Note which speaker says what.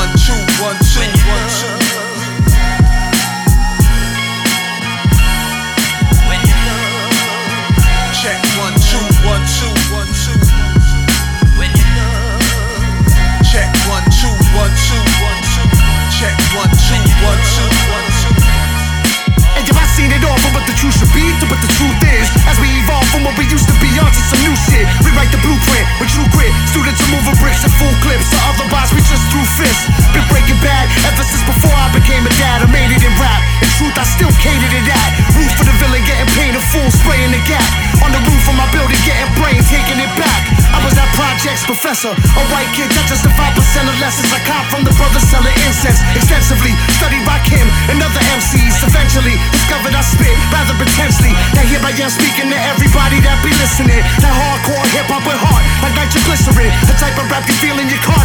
Speaker 1: 1 2 1 2 1 2. Check 1 2 1 2 1 2. Check 1 2 1 2 1 2. Check 1 2 1 2 1 2.
Speaker 2: And if I seen it all from what the truth should be to what the truth is, as we evolve from what we used to be onto some new shit, rewrite the blueprint with true grit. Students are moving bricks in full clips, so otherwise we just threw fists. Been breaking bad ever since before I became a dad. I made it in rap. In truth, I still catered to that. Roof for the villain, getting painted full, spraying the gap. On the roof of my building, getting brain, taking it back. I was that project's professor, a white kid, just the 5% of lessons I caught from the brothers selling incense. Extensively studied by Kim and other MCs. Eventually discovered I spit rather intensely. Now here I am speaking to everybody that be listening. That hardcore hip hop with heart, like nitroglycerin. The type of rap you feel in your car.